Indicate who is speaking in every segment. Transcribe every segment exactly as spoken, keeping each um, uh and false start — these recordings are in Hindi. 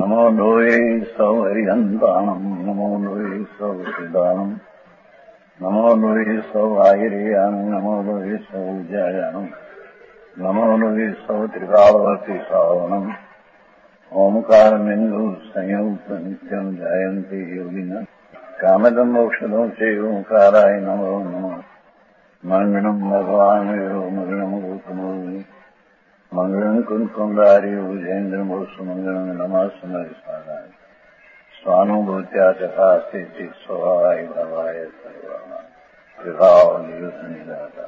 Speaker 1: नमो लोये सौहरिहन्ताणम् नमो लोये सौहृदानम् नमो लोये सौआयर्याणम् नमो लोये सौज्यायानम् नमो लोये सौत्रिकावती सावनम् ओंकारमिन्दु संयुक्त नित्यम् जायन्ति योगिनः कामदम् मोक्षदम् च ओंकाराय नमो नमः मङ्गलम् भगवान् यो मङ्गलम् गौतमो मंगलम कुंकुंदारी उजेन्द्र सुमंगलम नमः सुमरिसाराय स्वानुभूत्या तथा स्थिति स्वभावाय भवाय सर्वाना विभाव नियुद्ध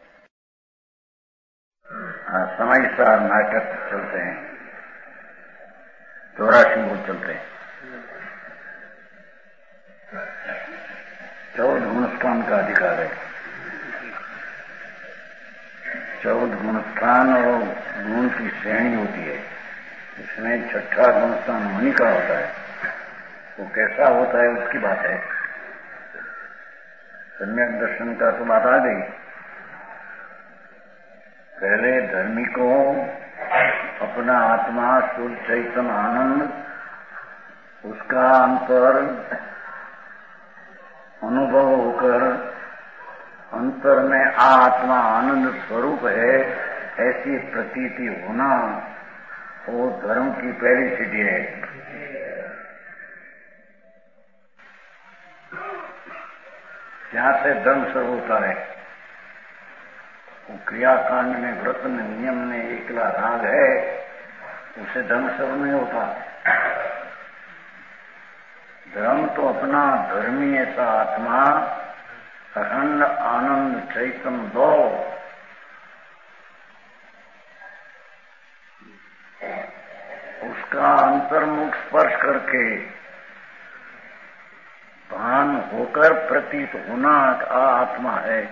Speaker 1: समय सार नाटक चलते हैं, चौरासी बोल चलते हैं। चौदह गुणस्थान का अधिकार है। चौदह गुणस्थान और गुण की श्रेणी होती है। इसमें छठा गुणस्थान मुनि का होता है। वो कैसा होता है उसकी बात है। सम्यक दर्शन का तो बात आ गई। पहले धर्मी को अपना आत्मा शुद्ध चैतन्य आनंद उसका अंतर अनुभव होकर अंतर में आत्मा आनंद स्वरूप है ऐसी प्रतीति होना वो धर्म की पहली सीढ़ी है। जहां से धर्म शुरू होता है वो क्रियाकांड में व्रत में नियम में एकला राग है, उसे धर्म शुरू नहीं होता। धर्म तो अपना धर्मी ऐसा आत्मा अखंड आनंद चैतन्य दो उसका अंतर्मुख स्पर्श करके भान होकर प्रतीत होना आत्मा है।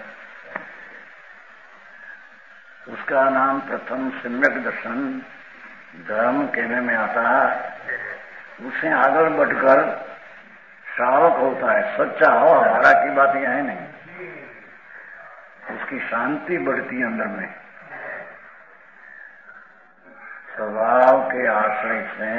Speaker 1: उसका नाम प्रथम सम्यक दर्शन धर्म कहने में आता है। उसे आगे बढ़कर श्रावक होता है। सच्चा हो हमारा की बात यह है नहीं। उसकी शांति बढ़ती है अंदर में। स्वभाव के आश्रय से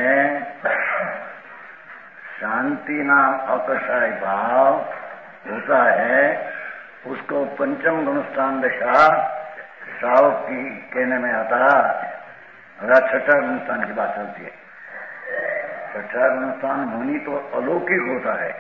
Speaker 1: शांति नाम अकषाय भाव होता है। उसको पंचम गुणस्थान दशा श्रावक की कहने में आता है। छठा गुणस्थान की बात चलती है। छठा गुणस्थान मुनि तो अलौकिक होता है।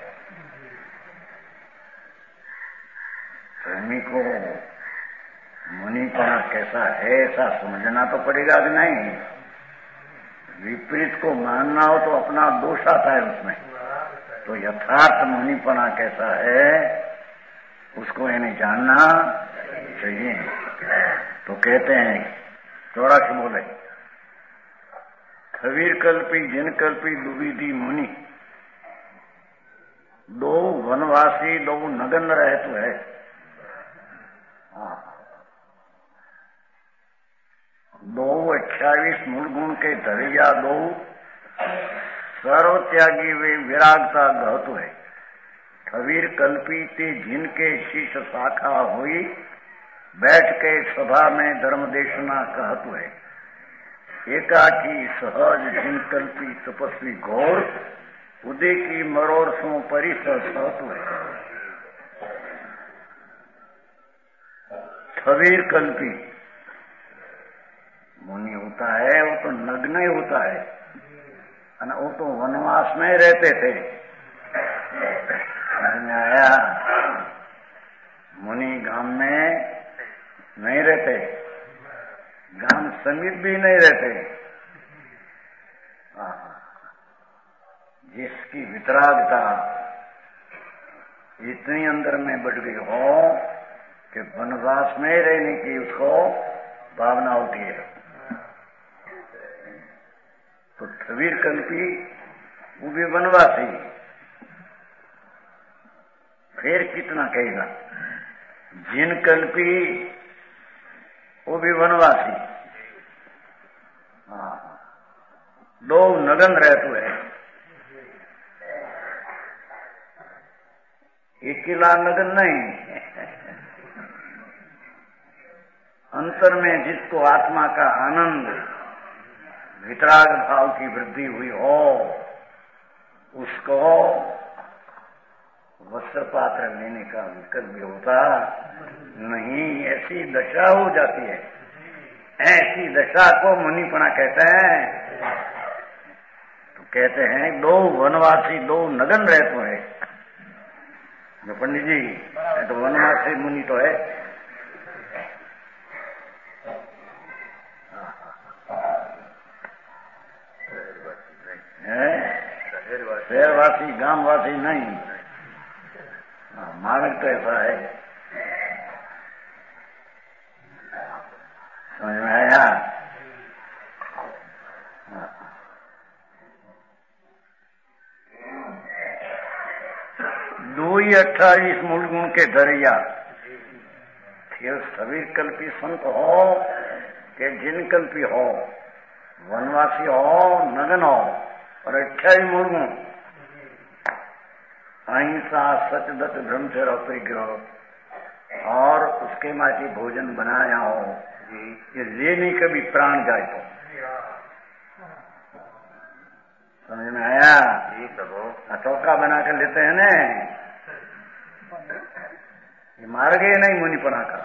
Speaker 1: धर्मी को मुनिपना कैसा है ऐसा समझना तो पड़ेगा कि नहीं। विपरीत को मानना हो तो अपना दोष आता है उसमें। तो यथार्थ मुनिपना कैसा है उसको इन्हें जानना चाहिए। तो कहते हैं चौरासी बोले खवीर कल्पी जिन कल्पी दुविधि मुनि दो वनवासी दो नगन रहतु है। दो अट्ठाईस मूल गुण के धरिया दो सर्व त्यागी वे विरागता गहतु है। खवीर कल्पी ते जिनके शीश शाखा हुई बैठ के सभा में धर्म देशना कहतु है। एकाकी सहज जिन कल्पी तपस्वी घोर उदय की मरोड़ सो परिसर सहतु है। खवीर कल्पी मुनि होता है वो तो नग्न ही होता है। वो तो वनवास में रहते थे। आया मुनि गांव में नहीं रहते, गांव समीप भी नहीं रहते। जिसकी वितरागता इतनी अंदर में बढ़ गई हो कि वनवास में रहने की उसको भावना होती है। तो खवीर कल्पी वो भी वनवासी फिर कितना कहेगा। जिन कल्पी वो भी वनवासी। हाँ दो नगन रहते हैं। अकेला नगन नहीं। अंतर में जिसको आत्मा का आनंद वितराग भाव की वृद्धि हुई हो, उसको वस्त्र पात्र लेने का विकल्प भी होता नहीं। ऐसी दशा हो जाती है। ऐसी दशा को मुनिपना कहते हैं। तो कहते हैं दो वनवासी दो नगन रहते हैं। जो पंडित जी तो वनवासी मुनि तो है। शहरवासी गांववासी नहीं। मानक तो ऐसा है। समझ में आया? दो ही अट्ठाईस मूल गुण के धरिया फिर सभी कल्पी संत हो के जिन कल्पी हो, वनवासी हो, नगन हो, और अट्ठाईस मूल गुण अहिंसा, सचदत, ब्रह्मचर्य, परिग्रह और उसके माटी भोजन बनाया हो, ये लेने कभी प्राण जाए तो। समझ में आया? चौका बना कर लेते हैं ना, ये मार गए नहीं मुनिपना का।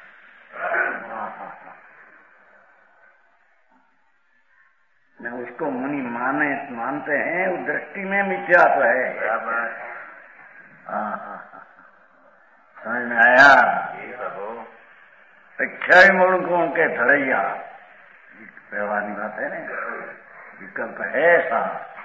Speaker 1: मैं उसको मुनि माने मानते हैं, उस दृष्टि में मिथ्या तो है। समझ में आया? अक्षय मूर्खों के धरैया व्यवहारिक बात है ना, विकल्प है ऐसा।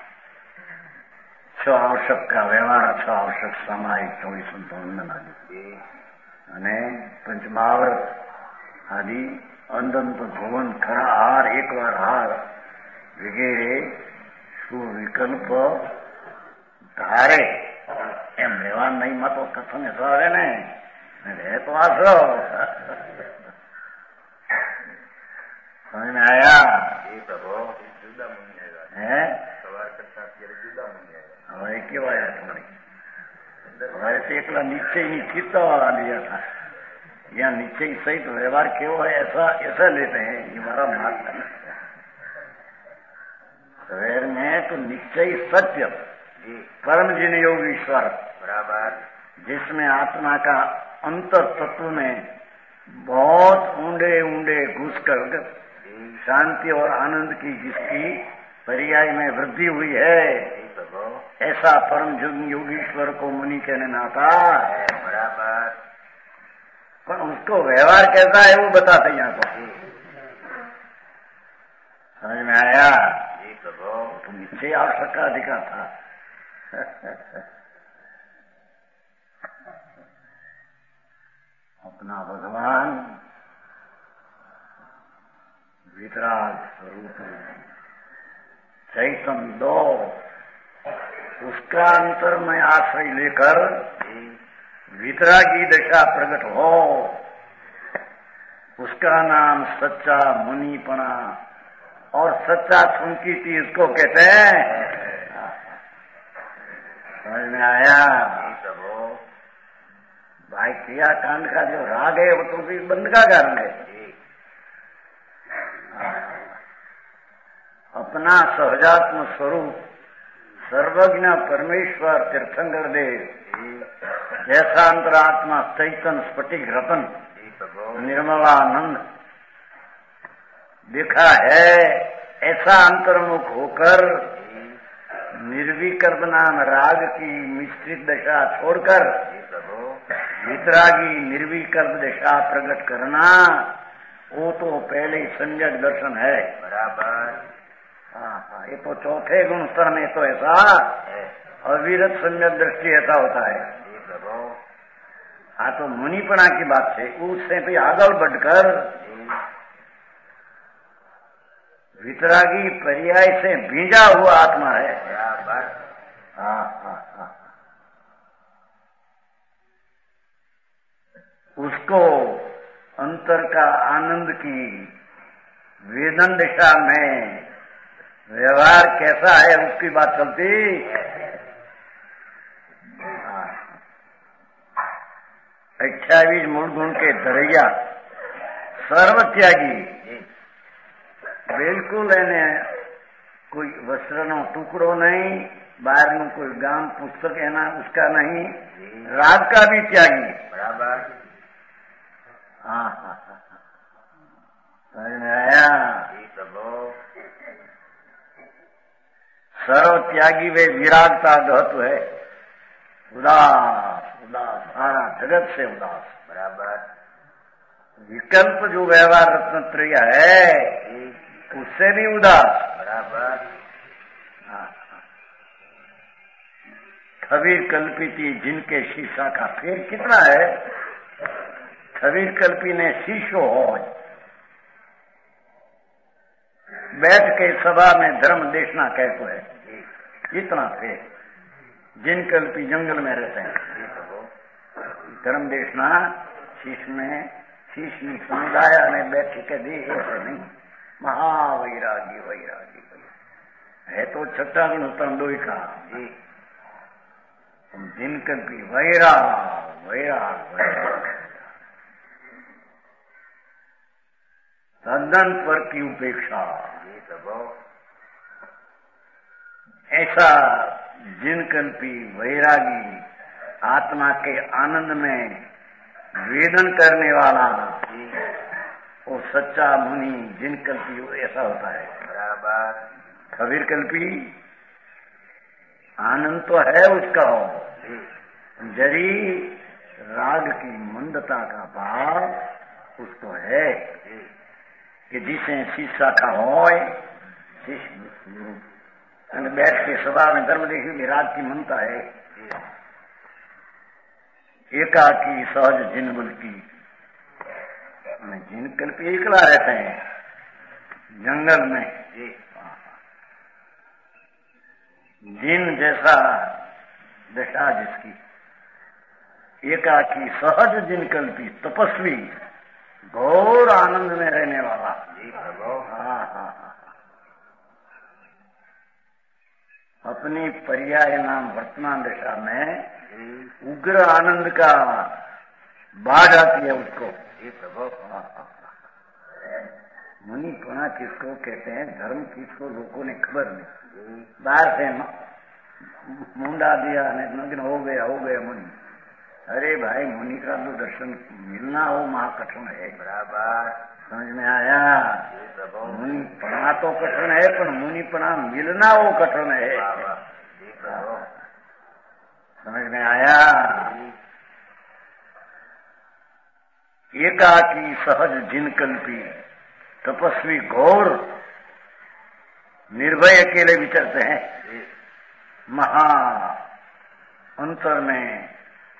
Speaker 1: छ आवश्यक का व्यवहार, छ आवश्यक सामायिक चौबीस संतावन आदि અને પંચમહાવ્રત આદि અંદંત ભુવન ખરા હાર એકવાર હાર વગેરે સુવિકલ્પ ધારે એમ વ્યવહાર નહીં માં તો કથન એસો આવે ને રહે તો આશરો। સમજ में आया? હે હવે કેવા આયા તમારી? हमारे से एकला निश्चय नहीं चित्ता वाला लिया था। यहाँ निश्चय सहित व्यवहार क्यों है ऐसा ऐसा लेते हैं, ये हमारा मार्ग है। शरीर में तो निश्चय सत्य परम जिन योग ईश्वर बराबर, जिसमें आत्मा का अंतर तत्व में बहुत ऊंडे ऊंडे घुसकर शांति और आनंद की जिसकी पर्याय में वृद्धि हुई है, ऐसा परम योगीश्वर को मुनि कहने ना था बराबर। पर उसको व्यवहार कैसा है वो बताते यहाँ को। समझ में आया? तो निश्चय आवश्यक का अधिकार था। अपना भगवान वितराग स्वरूप चैतन्य दो, उसका अंतर में आश्रय लेकर वितरागी दशा प्रकट हो, उसका नाम सच्चा मुनिपना और सच्चा संकीर्ति इसको कहते हैं। समझ में आया? भाई क्रिया कांड का जो राग है वो तो भी बंद का कारण है। अपना सहजात्म स्वरूप सर्वज्ञ परमेश्वर तीर्थंकर देव जैसा अंतरात्मा चैतन्य स्फटिक रतन निर्मलानंद देखा है, ऐसा अंतर्मुख होकर निर्विकल्प नाम राग की मिश्रित दशा छोड़कर वितरागी निर्विकल्प दशा प्रकट करना, वो तो पहले संजग दर्शन है बराबर। हाँ हाँ, ये तो चौथे गुण स्तर में तो ऐसा अविरत सम्यक दृष्टि ऐसा होता है। हाँ तो मुनिपना की बात है, उससे भी आगे बढ़कर वितरागी पर्याय से भीजा हुआ आत्मा है। हाँ हाँ हाँ, उसको अंतर का आनंद की वेदन दिशा में व्यवहार कैसा है उसकी बात चलती। अट्ठाईस मूल गुण के धरैया सर्वत्यागी बिल्कुल इन्हें कोई वस्त्रનો टुकड़ो नहीं, બહારનું કોઈ ગામ પુસ્તક એના उसका नहीं, राग का भी त्यागी।
Speaker 2: बराबर।
Speaker 1: हाँ हाँ हाँ, समझ में आया? सर्व त्यागी वे विरागता गहत है, उदास उदास, सारा जगत से उदास।
Speaker 2: बराबर।
Speaker 1: विकल्प जो व्यवहार रत्नत्रय है उससे भी उदास।
Speaker 2: बराबर।
Speaker 1: खबीर कल्पिती जिनके शीशा का फेर कितना है? खबीर कल्पी ने शीशो हो बैठ के सभा में धर्म देखना कैसे है, इतना फेर। जिन कल्पी जंगल में रहते हैं, धर्म देखना शीश में शीश में समुदाय में बैठ के दे, ऐसे नहीं। महावैरागी वैरागी है तो छठा गुण उत्तम दो ही कहा। जिन कल्पी वैराग वैराग वैराग तद्दन पर की उपेक्षा, ऐसा जिन कल्पी वैरागी आत्मा के आनंद में वेदन करने वाला वो सच्चा मुनि जिन कल्पी ऐसा होता है।
Speaker 2: बराबर।
Speaker 1: खबीर कल्पी आनंद तो है उसका, जरी राग की मंदता का भाव उसको है कि जिसे शीशा का हो बैठ के सभा में धर्म देखी राग की मनता है। एकाकी सहज जिन बल्कि जिन कल्पी एकला रहते हैं जंगल में, जिन जैसा दशा जिसकी, एकाकी सहज जिन कल्पी तपस्वी घोर आनंद में रहने वाला। हाँ हाँ हाँ, अपनी पर्याय नाम वर्तमान दशा में उग्र आनंद का बाढ़ आती है उसको। मुनि पुना किसको कहते हैं, धर्म किसको लोगों ने खबर नहीं, बाहर से मुंडा दिया नग्न हो गया हो गया मुनि। अरे भाई मुनि का तो दर्शन मिलना हो महाकठिन है।
Speaker 2: बराबर।
Speaker 1: समझ में आया? मुनि पना तो कठिन है पर मुनि पना मिलना वो कठिन है। समझ में आया? एकाकी सहज जिन कल्पी तपस्वी घोर निर्भय अकेले विचरते हैं। महा अंतर में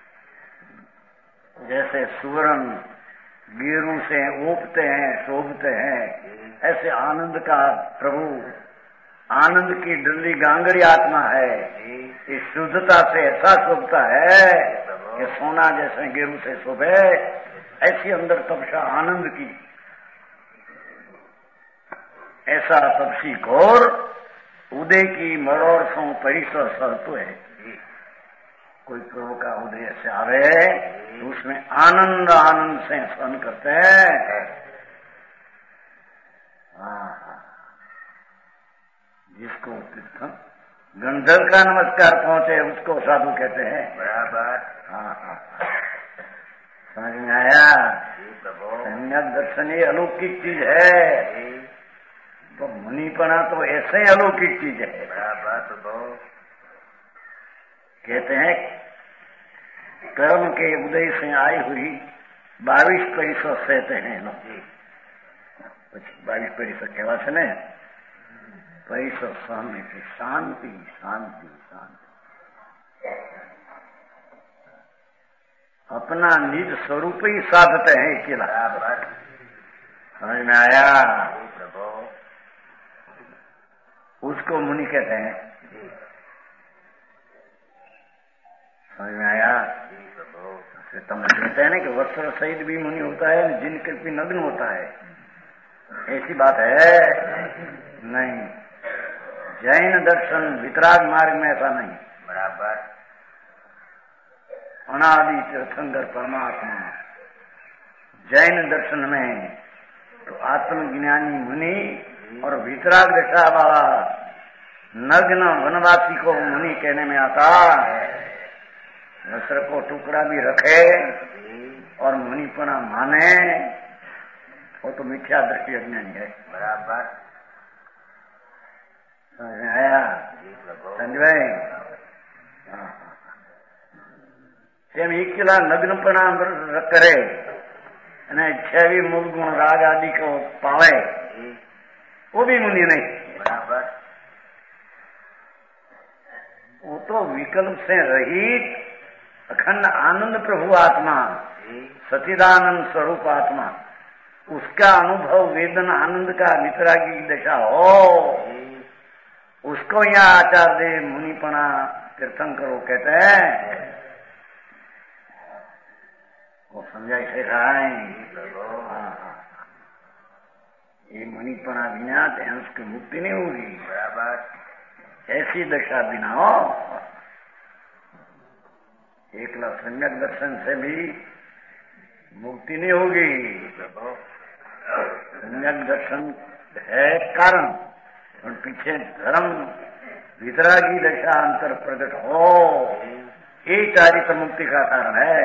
Speaker 1: जैसे सुवर्ण गिरू से ओपते हैं शोभते हैं, ऐसे आनंद का प्रभु आनंद की डली गांगड़ी आत्मा है। इस शुद्धता से ऐसा शोभता है कि सोना जैसे गिरू से शोभे, ऐसी अंदर तपसा आनंद की। ऐसा तपसी घोर उदय की मरोड़ सो परिसर सहतो है। कोई प्रभु का उदय से आवे तो उसमें आनंद आनंद से सहन करते हैं। जिसको गंधर्व का नमस्कार पहुंचे उसको साधु कहते हैं।
Speaker 2: बराबर।
Speaker 1: हाँ हाँ, समझ में आया? सम्यक दर्शन ही अलौकिक चीज है, तो मुनिपना तो ऐसे ही अलौकिक चीज है।
Speaker 2: बराबर। तो
Speaker 1: कहते हैं कर्म के उदय से आई हुई बाईस परिसर सहते हैं लोग। बाईस परिसर कहवा से न परिसर सहने से शांति शांति शांति अपना निज स्वरूप ही साधते हैं अकेला।
Speaker 2: बराबर।
Speaker 1: समझ में आया?
Speaker 2: प्रभु
Speaker 1: उसको मुनि कहते हैं। समझ में आया? तुम कहते हैं ना कि वस्त्र सहित भी मुनि होता है, जिन कृपी नग्न होता है, ऐसी बात है नहीं। जैन दर्शन वितराग मार्ग में ऐसा नहीं।
Speaker 2: बराबर।
Speaker 1: अनादि तीर्थंकर परमात्मा जैन दर्शन में तो आत्मज्ञानी मुनि और वितराग दशा वाला नग्न वनवासी को मुनि कहने में आता है। वस्त्र को टुकड़ा भी रखे और मुनिपना माने, वो तो मिथ्या दृष्टि अज्ञानी है।
Speaker 2: बराबर
Speaker 1: समझ में आया संजय? તેમ એકલા નગ્નપણા કરે અને છેવી મૂળ ગુણ રાગ आदि को पावे, वो भी मुनि नहीं।
Speaker 2: बराबर
Speaker 1: वो तो विकल्प से रहित अखंड आनंद प्रभु आत्मा, सचिदानंद स्वरूप आत्मा, उसका अनुभव वेदन आनंद का वितरागी की दशा हो, उसको यहाँ आचार्य मुनिपना तीर्थंकरो कहते हैं। वो समझाई से खाए ये मुनिपना बिना हंस की मुक्ति नहीं होगी।
Speaker 2: बराबर
Speaker 1: ऐसी दशा बिना हो, एकला सम्यक दर्शन से भी मुक्ति नहीं होगी। सम्यक दर्शन है कारण, और पीछे धर्म वितरागी दशा अंतर प्रकट हो, ये चारित्र मुक्ति का कारण है।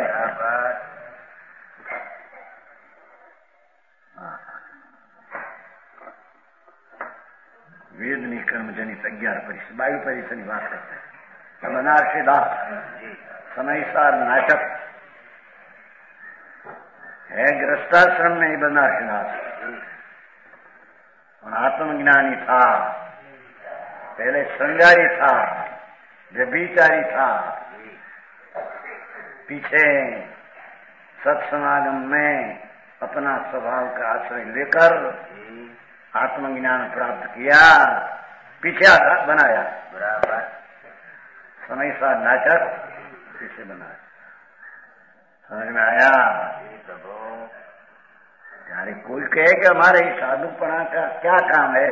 Speaker 1: वेदनी कर्मजनित अज्ञान परिषद बायु परिषद की बात करते हैं। बनारसी दास समयसार नाटक है, गृहस्थाश्रम में ही बनारसी दास और आत्मज्ञानी था, पहले श्रृंगारी था, व्यभिचारी था, पीछे सत्समागम में अपना स्वभाव का आश्रय लेकर आत्मज्ञान प्राप्त किया, पीछे बनाया।
Speaker 2: बराबर
Speaker 1: समयसार नाटक पीछे बनाया। समझ में आया? यारे कोई कहे कि हमारे साधुपणा का क्या काम है?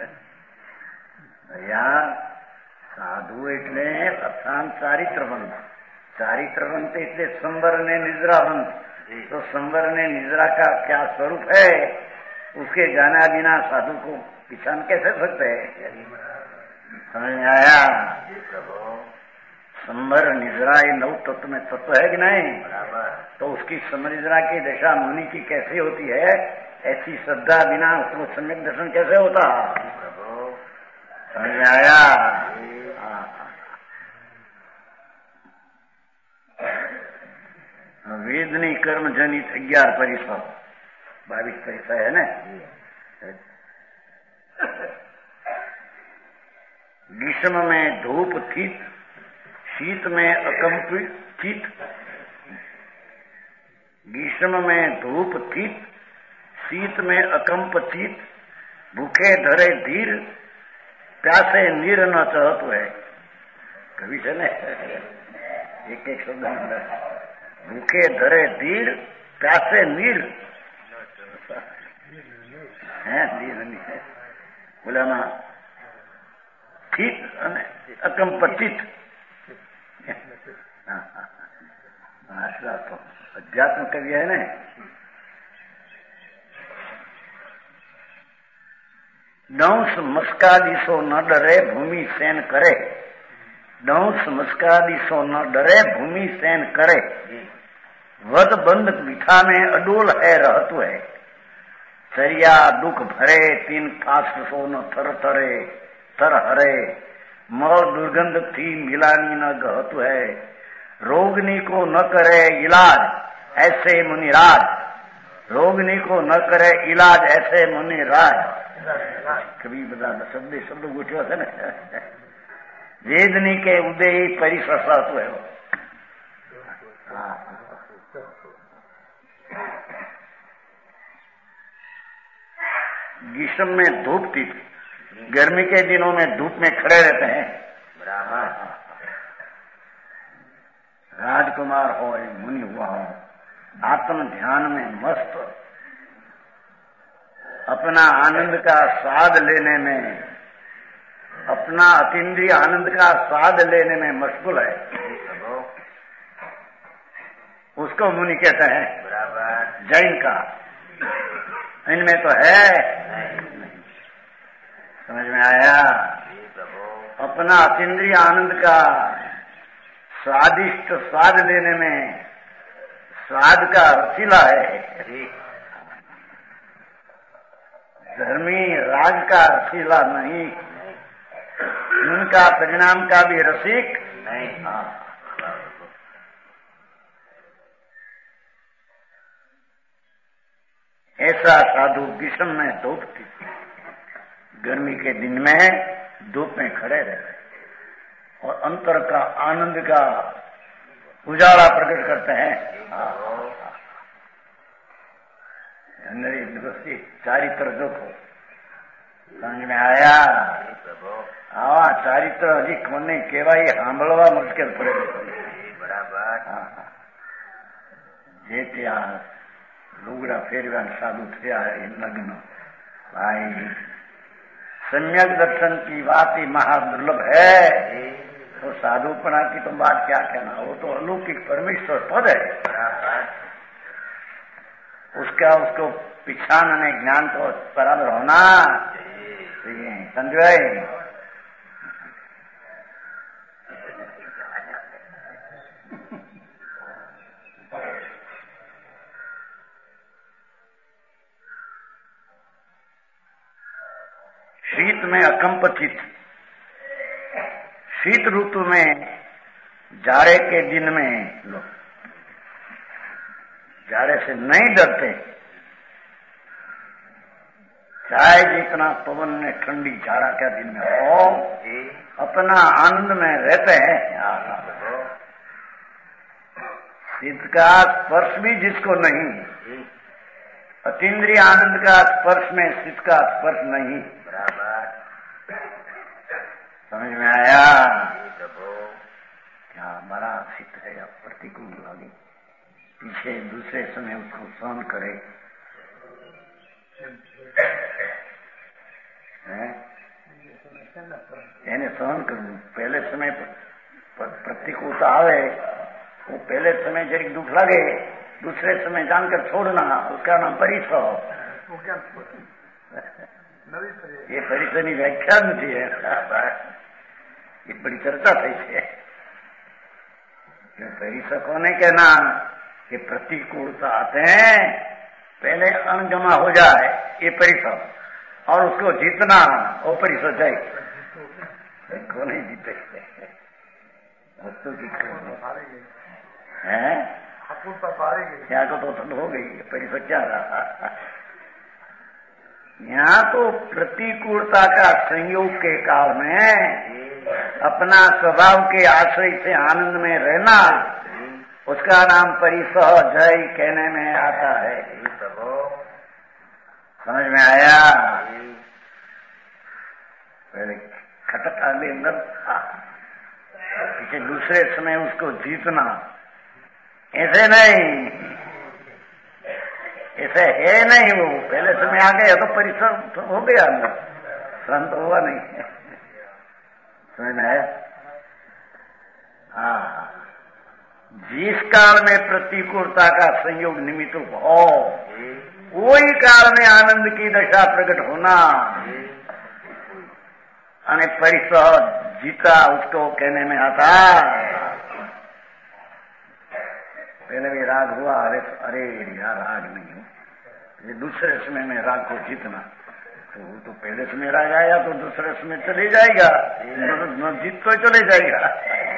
Speaker 1: भैया साधु એટલે અસાન ચારિત્રવંત, ચારિત્રવંત એટલે संवर ने निद्रावंत। तो संवर ने निद्रा का क्या स्वरूप है, उसके जाना बिना साधु को पहचान कैसे सकते हैं? समझ में आया? संवर निद्रा ये नौ तत्व में तत्व है कि नहीं? तो उसकी समनिद्रा की दशा मुनि की कैसे होती है, ऐसी श्रद्धा बिना उसको सम्यक दर्शन कैसे होता? समझ में आया? वेदनी कर्म जनित ग्यारह परिसर बाईस परिसर है ना। ग्रीष्म में धूप थित, शीत में अकंपित, ग्रीष्म में धूप थित, शीत में अकंपित, भूखे धरे धीर, प्यासे नीर न चहत है। कवि છે ને एक एक शब्द अंदर भूखे धरे धीर, प्यासे नीर है, नीर नहीं बोला ठीक अकंपित। तो अध्यात्म कवि है ना। दंश मस्कादीसो न डरे भूमि सेन करे, दंश मस्कादीसो न डरे भूमि सेन करे, वध बंध बिठा में अडोल है रहतु है, चरिया दुख भरे तीन फास सो न थर थरे थर हरे, मल दुर्गंध थी मिलानी न गहतु है, रोगनी को न करे इलाज ऐसे मुनिराज, रोगनी को न करे इलाज ऐसे मुनिराज। कभी बता शब्द शब्द गोठियो है ना। वेदनी के उदय परिसरसातु है वो। ग्रीष्म में धूप थी, गर्मी के दिनों में धूप में खड़े रहते हैं। राजकुमार हो, मुनि हुआ हो, आत्म ध्यान में मस्त, अपना आनंद का स्वाद लेने में, अपना अतीन्द्रिय आनंद का स्वाद लेने में मशगूल है, उसको मुनि कहते हैं। जैन का इनमें तो है। समझ में आया?
Speaker 2: प्रभु
Speaker 1: अपना अतीन्द्रिय आनंद का स्वादिष्ट स्वाद देने में स्वाद का रसीला है, धर्मी राग का रसीला नहीं, उनका परिणाम का भी रसिक
Speaker 2: नहीं।
Speaker 1: हाँ। ऐसा साधु विषम में धूप थी, गर्मी के दिन में धूप में खड़े रहते और अंतर का आनंद का उजाला प्रकट करते हैं। जनवरी दिवसी चारित्र देखो समझ में आया? हाँ, चारित्र हजी कोने केवाय सांभळवा मुश्किल पड़े
Speaker 2: बराबर।
Speaker 1: जे ત્યાં લુગડા ફેરવા સાધુ થયા એ લગ્ન भाई सम्यक दर्शन की बात ही महादुर्लभ है। तो साधुपना की तो बात क्या कहना, वो तो अलौकिक परमेश्वर पद है, उसका उसको पिछाने ज्ञान तो बराबर होना समझे। शीत में अकंप चित्त, शीत ऋतु में जाड़े के दिन में लोग जाड़े से नहीं डरते, चाहे जितना पवन में ठंडी जाड़ा का दिन में हो अपना आनंद में रहते हैं। शीत का स्पर्श भी जिसको नहीं, अतीन्द्रिय आनंद का स्पर्श में शीत का स्पर्श नहीं, समझ में आया? क्या बड़ा शीत है या प्रतिकूल लगे, पीछे दूसरे समय उसको सहन करे, એને સહન કરવું। पहले समय प्रतिकूलता आवे, वो पहले समय जरिक दुख लगे, दूसरे समय जानकर छोड़ना, उसका नाम परिसर। ये परिसर की व्याख्या नहीं है, ये बड़ी चर्चा थी है। परिसर कोने कहना कि प्रतिकूलता आते हैं पहले अनगमा हो जाए ये परिसर, और उसको जीतना वो परिसर जाए को नहीं जीते वस्तु की है यहाँ को तो ठंड हो गई, परिसर क्या रहा। यहाँ तो प्रतिकूलता का संयोग के काल में अपना स्वभाव के आश्रय से आनंद में रहना, उसका नाम परिसह जय कहने में आता है। समझ में आया? पहले खटक आगे अंदर था, पीछे दूसरे समय उसको जीतना, ऐसे नहीं, ऐसे है नहीं। वो पहले समय आ गया तो परिसर हो गया, अंदर श्रम तो हुआ नहीं। समझ में आया? हाँ, जिस काल में प्रतिकूलता का संयोग निमित्त हो, वही काल में आनंद की दशा प्रकट होना, अने परिसर जीता उसको कहने में आता। पहले भी राग हुआ, अरे अरे यार राग नहीं हो, ये दूसरे समय में राग को जीतना, तो वो तो पहले समय राग आया तो दूसरे समय चले जाएगा, न जीत तो चले जाएगा।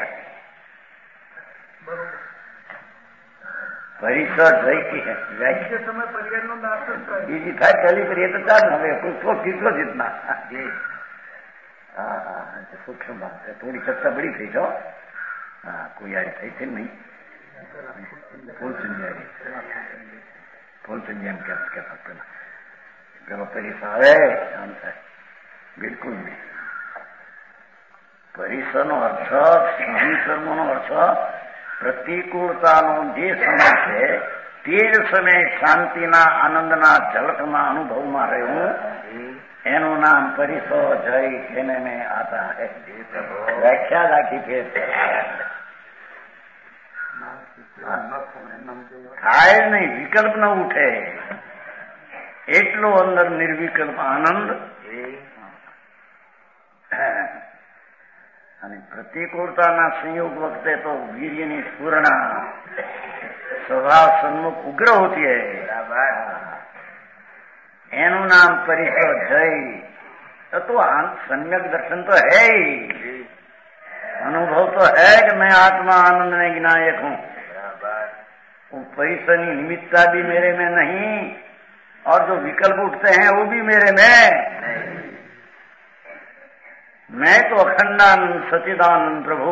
Speaker 1: परिसर जय की है व्याख्या समय पर्याय बीजी था चली पर ये तो चार हमें उसको किसको जीतना। हाँ हाँ, सूक्ष्म बात है, थोड़ी चर्चा बड़ी थी जो, हाँ कोई आई थी थी नहीं, फूल संजय फूल संजय क्या क्या सकते ना, चलो परिसर है शांत है, बिल्कुल नहीं। परिसर नो अर्थ સહન કર્મનો અર્થ પ્રતિકૂળતાનો જે સમય છે તે જ સમય શાંતિના આનંદના ઝલકના અનુભવમાં રહેવું, એનું નામ પરિસર જય कहने में आता है। व्याख्या રાખી છે થાય નહીં, વિકલ્પ ન ઉઠે એટલો અંદર નિર્વિકલ્પ આનંદ અને પ્રતિકૂળતાના સંયોગ વખતે તો વીર્યની સ્ફુરણા સ્વભાવ સન્મુખ ઉગ્ર હોતી है એનું નામ પરિસર જય तो सम्यक दर्शन तो है ही, अनुभव तो है कि मैं आत्मा आनंद में विनायक हूँ। वो परिसर निमित्ता भी मेरे में नहीं और जो विकल्प उठते हैं वो भी मेरे में। मैं तो अखंडानंद सचिदानंद प्रभु,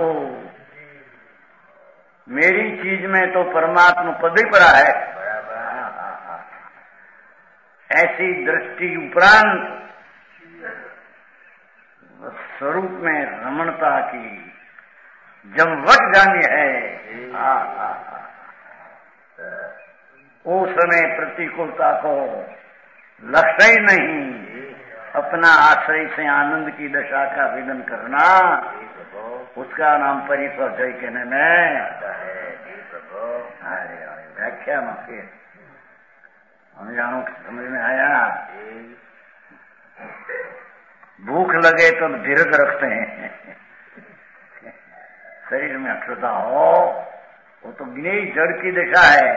Speaker 1: मेरी चीज में तो परमात्मा पद ही पड़ा है। ऐसी दृष्टि उपरांत स्वरूप में रमणता की जब वट जानी है, वो समय प्रतिकूलता को लक्ष्य ही नहीं, अपना आश्रय से आनंद की दशा का विदन करना, उसका नाम परिसर जय कहने में। अरे व्याख्या में फिर हम जानो समझ में आया। भूख लगे तो धीरज रखते हैं, शरीर में अक्षुता हो वो तो गिने जड़ की दशा है।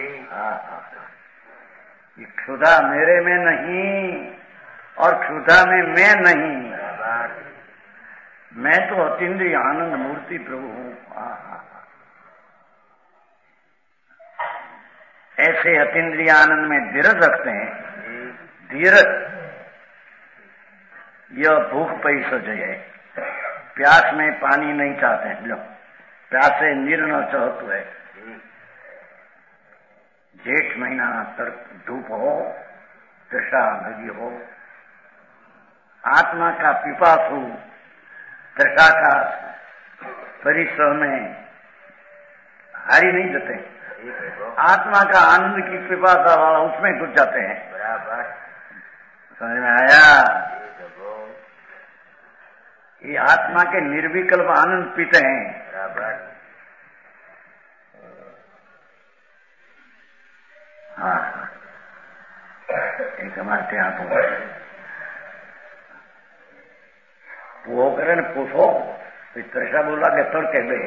Speaker 1: ये क्षुधा मेरे में नहीं और क्षुधा में मैं नहीं, मैं तो अतीन्द्रिय आनंद मूर्ति प्रभु हूँ। ऐसे अतीन्द्रिय आनंद में धीरज रखते हैं। धीरज यह भूख पैसा है, प्यास में पानी नहीं चाहते हैं। लो प्यासे निर्णय चाहते है। जेठ महीना तक धूप हो, तृषा लगी हो, आत्मा का पिपासु तृषा का परिसर में हारी नहीं देते। आत्मा का आनंद की पिपासा वाला उसमें घुस जाते हैं। समझ में आया? ये आत्मा के निर्विकल्प आनंद पीते हैं। हाँ, एक हमारे यहाँ तो वो करे न पूछो, तृषा बोला के तड़के बे,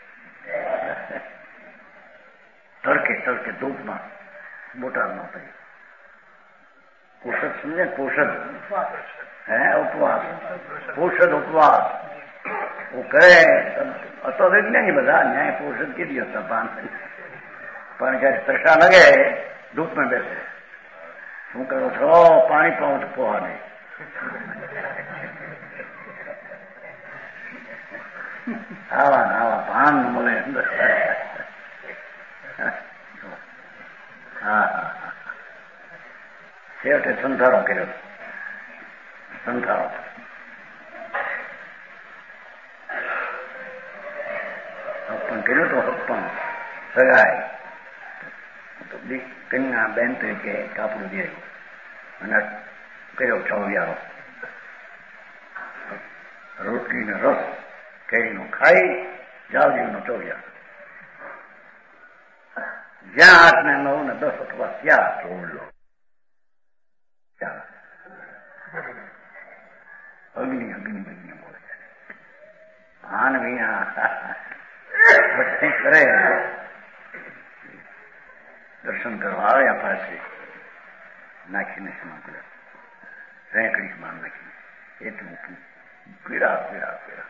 Speaker 1: तड़के तड़के धूप में मोटा न पे पोषद समझे, पोषद है उपवास, पोषद उपवास वो करे तो नहीं बता न्याय पोषद के दिया था पान पानी का तृषा लगे धूप में बैठे શું કરો છો? પાણી પાઉં તો પોવા નહીં। આવા આવા ભાન મળે અંદર। હા હા છેવટે સંસારો કર્યો, સંસારો હપ્પણ કર્યો તો હપ્પણ સગાય તો કન્યા બેન તરીકે કાપડું દે અને કર્યો ચૌરિયારો, રોટલી ને રસ કેરીનો ખાઈ જાવજીનો ચૌરિયારો। જ્યાં આઠ ને નવ ને દસ અથવા ત્યાં જોડ લો, અગ્નિ અગ્નિ અગ્નિ બોલે આન વિના કરે। દર્શન કરવા આવ્યા પાસે નાખીને સ્નાન કર્યા, રેંકડી સ્નાન નાખીને એટલું પીડા પીડા પીડા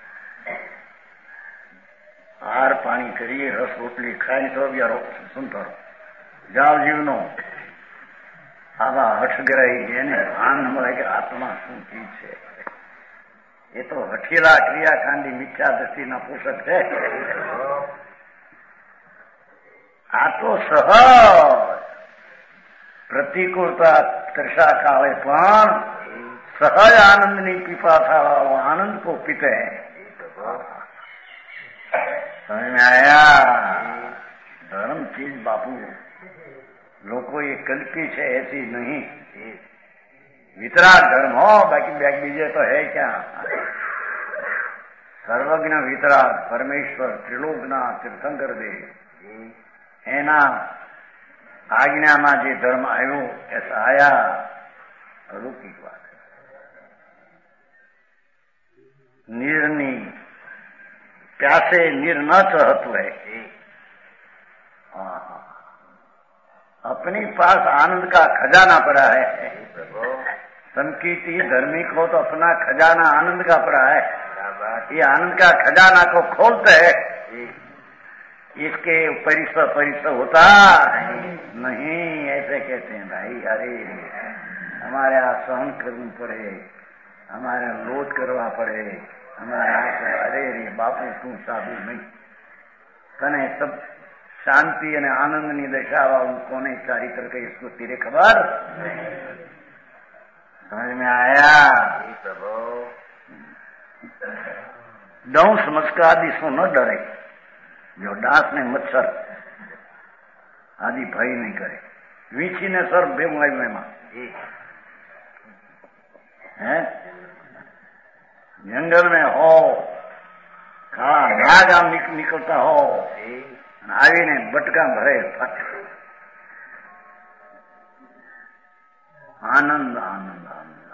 Speaker 1: હાર પાણી કરીએ, રસ રોટલી ખાઈને તો વ્યારો સંતારો જાવ જીવનો આવા હઠગ્રાહી એને ભાન મળે કે આત્મા શું ચીજ છે। એ તો હઠેલા ક્રિયાકાંડી મિથ્યા દ્રષ્ટિના પોષક છે। આ તો સહજ પ્રતિકૂળતા તૃષા કાળે પણ સહજ આનંદની પીપાસા વાળો આનંદ को पीते हैं। समझ में आया? धर्म चीज बापू लोगों ये कल्पी है, ऐसी नहीं। वितराग धर्म हो, बाकी बैग बीजे तो है क्या? सर्वज्ञ वितराग परमेश्वर त्रिलोकना तीर्थंकर दे एना આજ્ઞામાં જે ધર્મ આવ્યો એ આયા અલૌકિક વાત। નિરની प्यासे निर न चहतु है। अपनी पास आनंद का खजाना पड़ा है। संकीर्ति धर्मी को तो अपना खजाना आनंद का पड़ा है। ये आनंद का खजाना को खोलते है, इसके परिसर परिसर होता नहीं, ऐसे कहते हैं भाई। अरे हमारे यहाँ सहन करनी पड़े, हमारे लोट करवा पड़े, हमारे यहाँ अरे रे बापू तू साधु नहीं कने सब शांति અને આનંદની દશાવા કોને ચારિત્ર કે इसको तेरे खबर समझ में आया? डंस मस्का आदि सो न डरे, जो डांस ने मच्छर आदि भय नहीं करे। वीछी ने सर बेमाई में है जंगल में हो हाँ राग आम निक, निकलता हो आवीने बटका भरे फट आनंद आनंद आनंद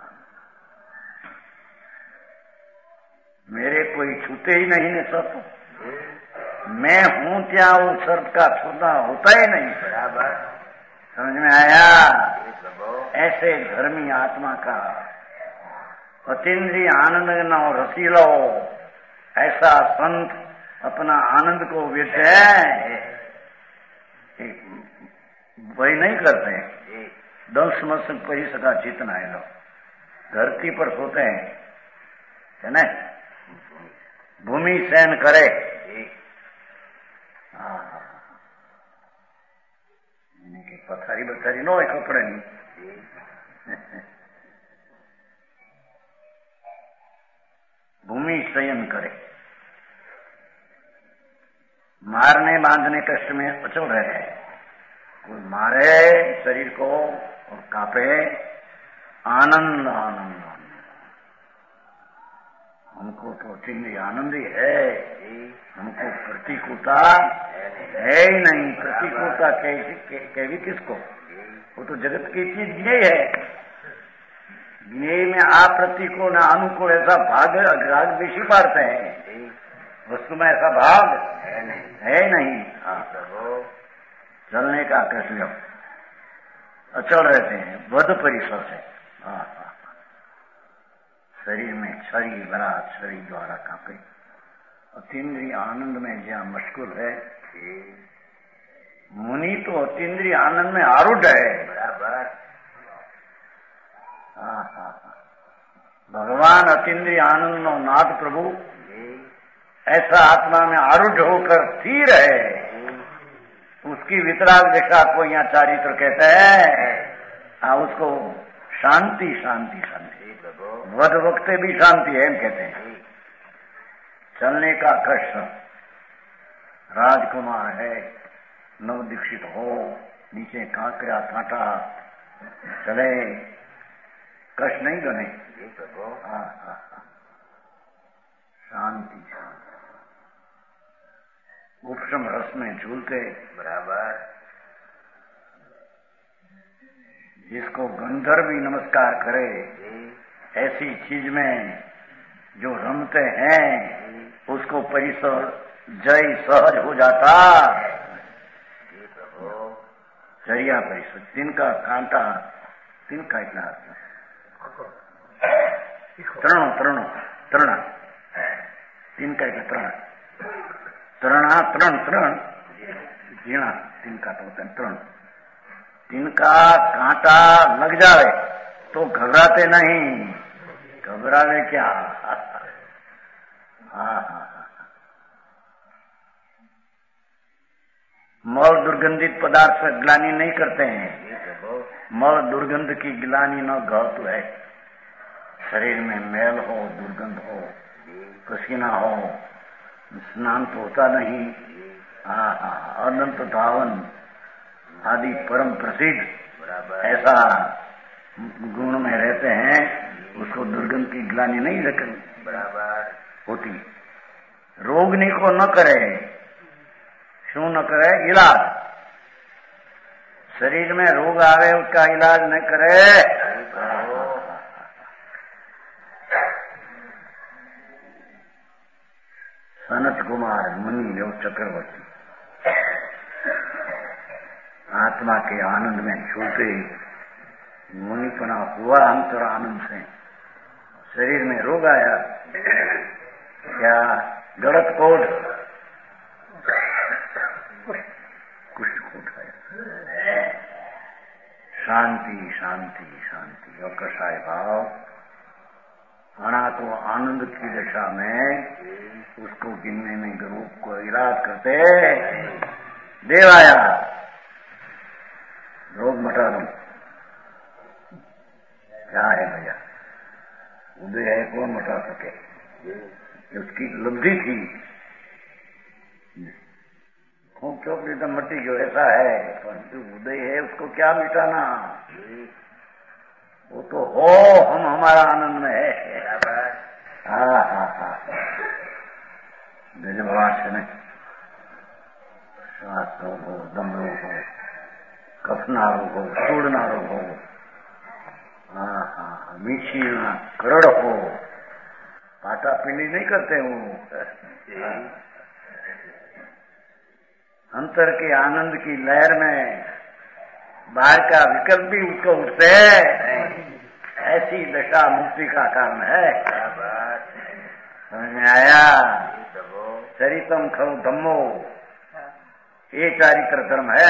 Speaker 1: मेरे कोई छूते ही नहीं ने सब। मैं हूं क्या वो सर्प का छूना होता ही नहीं। बराबर समझ में आया? ऐसे धर्मी आत्मा का अतीन्द्रिय आनंद न रसीलो ऐसा संत अपना आनंद को व्यक्त है वही नहीं करते हैं। दंश मस पही सका चेतना है लोग धरती पर सोते हैं है ना, भूमि सहन करे। के पथारी बथारी नो है कपड़े नहीं भूमि शयन करे, मारने बांधने कष्ट में अचल रहे। कोई मारे शरीर को और कांपे, आनंद आनंद हमको तो चिन्ह आनंद ही है, हमको प्रतिकूलता है ही नहीं। प्रतिकूलता कहेगी किसको? वो तो जगत की चीज ज्ञेय है। ज्ञेय में आप प्रतिकूल न अनुकूल ऐसा भाग राग बेशी पाड़ते हैं, वस्तु में ऐसा भाग है नहीं, है नहीं। चलने का कृष्ण अचल रहते हैं वध परिसर से। शरीर में छरी बरा शरीर द्वारा कांपे, अतीन्द्रिय आनंद में जहाँ मशगूल है। मुनि तो अतीन्द्रिय आनंद में आरूढ़ है। बराबर भगवान अतीन्द्रिय आनंद नो नाथ प्रभु ऐसा आत्मा में आरूढ़ होकर स्थिर है। उसकी वितराग दिशा को यहाँ चारित्र कहते हैं। उसको शांति शांति शांति वध वक्त भी शांति है कहते हैं। चलने का कष्ट राजकुमार है, नव दीक्षित हो, नीचे कांकरा कांटा चले, कष्ट नहीं बने। शांति उपशम रस में झूलते। बराबर जिसको गंधर्व भी नमस्कार करे, ऐसी चीज में जो रमते हैं उसको परिसर जय सहज हो जाता। चरिया परिसर तिनका कांटा तिनका इतना त्रणो त्रणो त्रणा तिनका इतना त्रण त्रणा त्रण त्रण जीणा तिनका तो होता है त्रण। तिनका कांटा लग जाए तो घबराते नहीं। घबरावे क्या? हाँ हाँ मल दुर्गंधित पदार्थ से ग्लानि नहीं करते हैं। मल दुर्गंध की ग्लानि न घातु है। शरीर में मैल हो, दुर्गंध हो, पसीना हो, स्नान तो होता नहीं। हाँ हाँ अनंत धावन आदि परम प्रसिद्ध ऐसा गुण में रहते हैं, उसको दुर्गंध की ग्लानि नहीं रखनी बराबर होती। रोगनी को न करे, क्यों न करे? इलाज। शरीर में रोग आवे उसका इलाज न करे। सनत कुमार मुनि योग चक्रवर्ती आत्मा के आनंद में छूटे मुनिपना हुआ अंतर आनंद से शरीर में रोग आया क्या गलत कोड कुछ उठाया शांति शांति शांति और कषाय भाव अणा को आनंद की दशा में उसको गिनने में ग्रुप को इलाज करते देव आया रोग मटा दो क्या है भैया उदय है कौन मटा सके उसकी लब्धि थी खूब चौकड़ी तो मट्टी जो ऐसा है परंतु उदय है उसको क्या मिटाना वो तो हो हम हमारा आनंद में है हाँ हाँ हाँ भगवान से नहीं श्वास रोग हो दम रोग हो कफना रोग हो सूढ़ना रोग हो हाँ हाँ मीठी करोड़ हो पाटा पीली नहीं करते हूँ अंतर के आनंद की लहर में बाहर का विकल्प भी उसको उठते ऐसी दशा मुक्ति का कारण है समझ में आया चरितम खलु धम्मो ये चारित्र धर्म है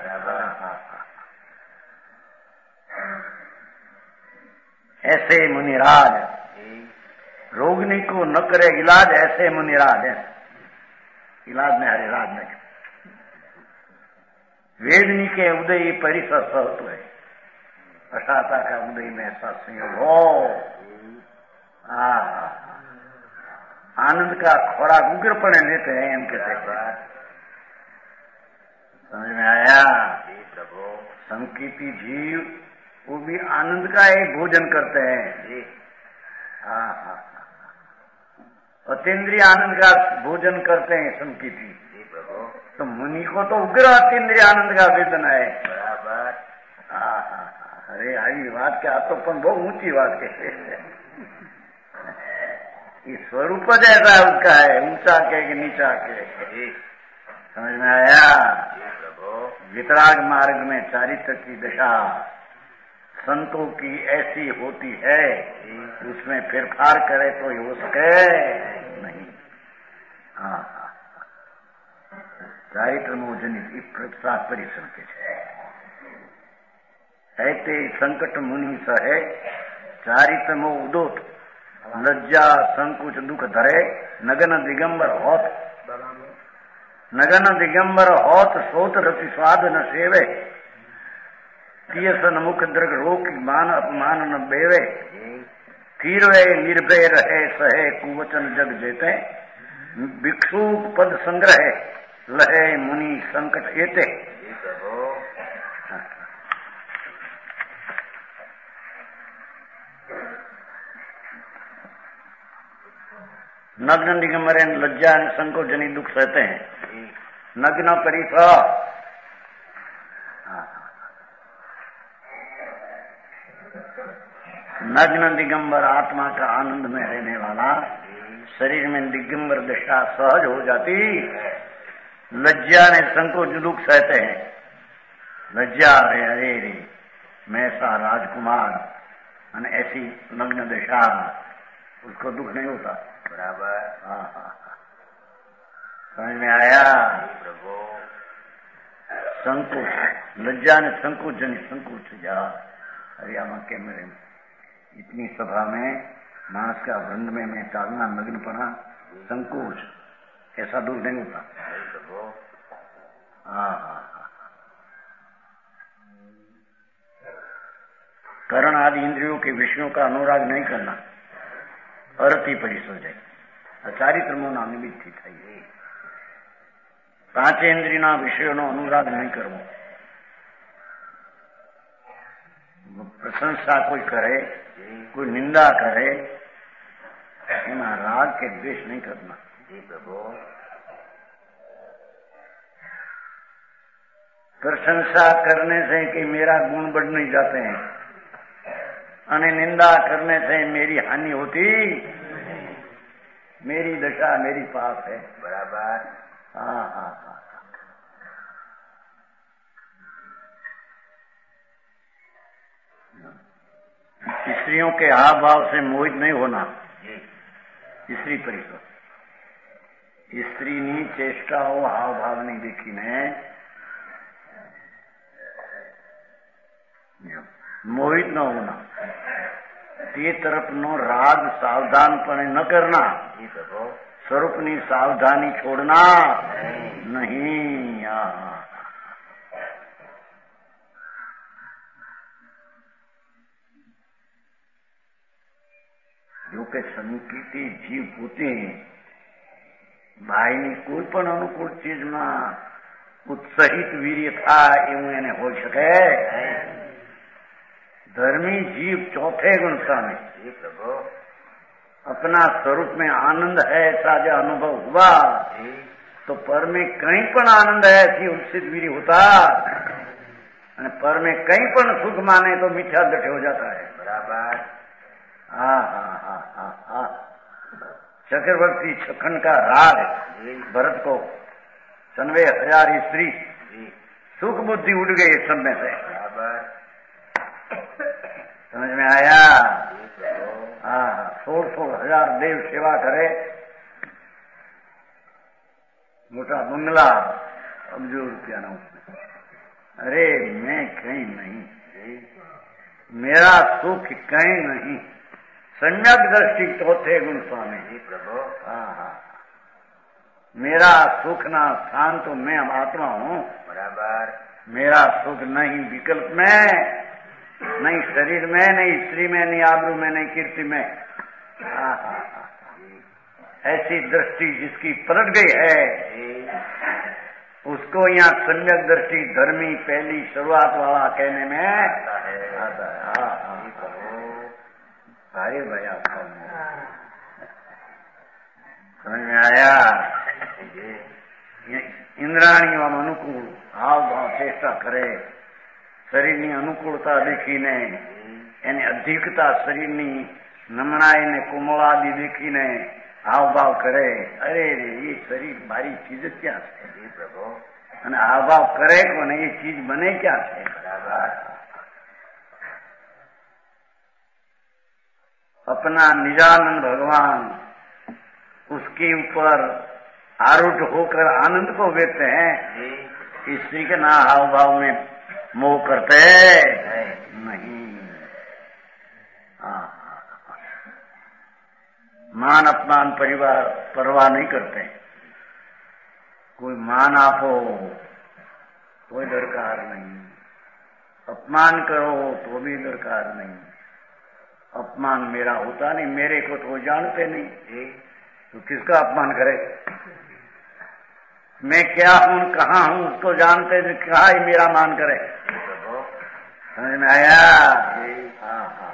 Speaker 1: ऐसे मुनिराज रोगनी को न करे इलाज ऐसे मुनिराज है इलाज में हरे राज में वेदनी के उदय परिसर सहत्व है अशाता का उदय में ऐसा संयोग हो आनंद का खोराक उग्रपणे लेते हैं इनके समझ में आया संकीर्ति जीव वो भी आनंद का ही भोजन करते हैं हाँ हाँ अतीन्द्रिय आनंद का भोजन करते हैं संकीर्ति तो मुनि को तो उग्र अतीन्द्रिय आनंद का वेदन है बराबर हाँ हाँ अरे आई बात क्या तो पण बहुत ऊंची बात के ये स्वरूप जैसा उसका है ऊंचा के कि नीचा के समझ में आया वितराग मार्ग में चारित्र की दशा संतों की ऐसी होती है उसमें फेरफार करे तो हो सके नहीं हाँ चारित्र मोजनित प्रसाद परिश्रम के ऐते संकट मुनि सहे चारित्र मो उदोत लज्जा संकुच दुख धरे नगन दिगंबर होत नगन दिगंबर होत सोत रति स्वाद न सेवे तीयसन मुख दृग रोक मान अपमान न बेवे तीरवे निर्भय रहे सहे कुवचन जग जेते भिक्षु पद संग्रह लहे मुनि संकट एते नग्न दिगंबर लज्जा संकोच जनित दुख सहते हैं नग्न परिस नग्न दिगंबर आत्मा का आनंद में रहने वाला शरीर में दिगंबर दशा सहज हो जाती लज्जा ने संकोच दुख सहते हैं लज्जा रे अरे रे मैं सा राजकुमार और ऐसी नग्न दशा उसको दुख नहीं होता बराबर हाँ हाँ समझ में आया प्रभु संकोच लज्जा ने संकोच जनित संकोच जा हरियाणा के मेरे इतनी सभा में मानस का वृंद में मैं टालना नग्न पड़ा संकोच ऐसा दूर नहीं होता हाँ हाँ करण आदि इंद्रियों के विषयों का अनुराग नहीं करना अरती परिसर जाए चारित्र मोना निमित्त થઈ પાંચ ઇન્દ્રિયના વિષયોનો અનુરાગ નહીં કરવો પ્રશંસા કોઈ કરે કોઈ નિંદા કરે એમાં રાગ કે દ્વેષ નહીં करना जी प्रभु प्रशंसा करने से कि मेरा गुण बढ़ नहीं जाते हैं और निंदा करने से मेरी हानि होती मेरी दशा मेरी पाप है।
Speaker 2: बराबर।
Speaker 1: हाँ हाँ हाँ। स्त्रियों के हाव भाव से मोहित नहीं होना। स्त्री परिषद स्त्री नी चेष्टा हो हाव भाव नहीं देखी ने मोहित न होना। ते तरफ नो राग सावधानपणे न करना। स्वरूप नी सावधानी छोड़ना नहीं। हाँ જો કે સંકિતી જીવ પોતે ભાઈની કોઈ પણ અનુકૂળ ચીજમાં ઉત્સાહિત વીર્ય થાય એવું એને હોઈ શકે। धर्मी जीव चौथे गुण सामे अपना स्वरूप में आनंद है ऐसा जो अनुभव हुआ तो पर में कहीं पण आनंद है ऐसी उत्सित वीर्य होता और पर में कहीं पण सुख माने तो मिथ्या दृष्टि हो जाता है।
Speaker 2: बराबर।
Speaker 1: हाँ हाँ हाँ हाँ हाँ। चक्रवर्ती छखन का राग भरत को सनवे हजार स्त्री सुख बुद्धि उड़ गई सब में से। समझ में आया? हाँ सोलह सोलह हजार देव सेवा करे, मोटा बंगला, अब्जो रुपया ना उसमें। अरे मैं कहीं नहीं, मेरा सुख कहीं नहीं। सम्यक दृष्टि चौथे गुण स्वामी जी प्रभु। हाँ हाँ। मेरा सुख ना स्थान तो मैं आत्मा हूँ। बराबर। मेरा सुख नहीं विकल्प में, नहीं शरीर में, नहीं स्त्री में, नहीं आबरू में, नहीं कीर्ति में। हाँ हाँ हाँ। ऐसी दृष्टि जिसकी पलट गई है उसको यहाँ सम्यक दृष्टि धर्मी पहली शुरुआत वाला कहने में आता है। आता है। हाँ हाँ। भाई भैया समझ में आया? इंद्राणी व अनुकूल हाव भाव चेष्टा करे, શરીરની અનુકૂળતા દેખીને એની અધિકતા શરીરની નમણાઈ ને કોમળાદી દેખીને હાવભાવ કરે। અરે રે એ શરીર મારી ચીજ ક્યાં છે પ્રભુ? અને હાવભાવ કરે કોને? એ ચીજ બને ક્યાં છે? अपना निजानंद भगवान उसके ऊपर आरूढ़ होकर आनंद को व्यक्त हैं। स्त्री के ना हाव भाव में मोह करते नहीं। हाँ मान अपमान परिवार परवाह नहीं करते। कोई मान आपो कोई दरकार नहीं, अपमान करो तो भी दरकार नहीं। अपमान मेरा होता नहीं, मेरे को तो जानते नहीं तो किसका अपमान करे? मैं क्या हूँ कहाँ हूँ उसको जानते थे, कहा ही मेरा मान करे। समझ में आया? हाँ हाँ।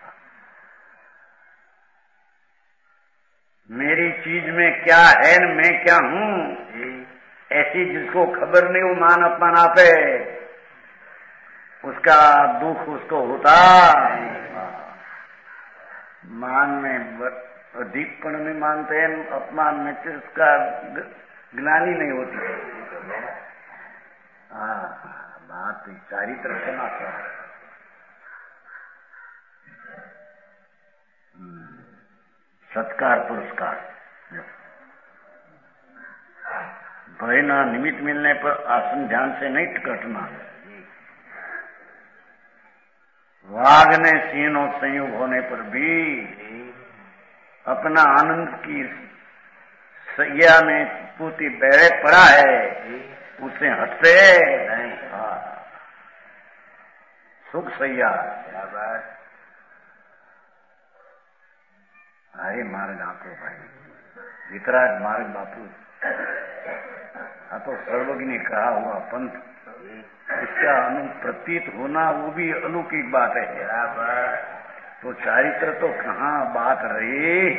Speaker 1: मेरी चीज में क्या है न मैं क्या हूँ ऐसी जिसको खबर नहीं वो मान अपमान आपे उसका दुख उसको होता। मान में अधिकपण में मानते हैं, अपमान में तो उसका ग्लानि नहीं होती है। हाँ बात सारी तरफ से ना सत्कार पुरस्कार भय ना निमित्त मिलने पर आसन ध्यान से नहीं कटना। वाघ ने सिंह संयोग होने पर भी अपना आनंद की सैया में पूती बैरे पड़ा है उसे हटते नहीं। हाँ सुख सैया अरे मार्ग आपको भाई वितराग मार्ग बापू हाँ तो सर्वज्ञ ने कहा हुआ पंथ इसका अनुप्रतीत होना वो भी अलौकिक बात है। तो चारित्र तो कहाँ बात रही।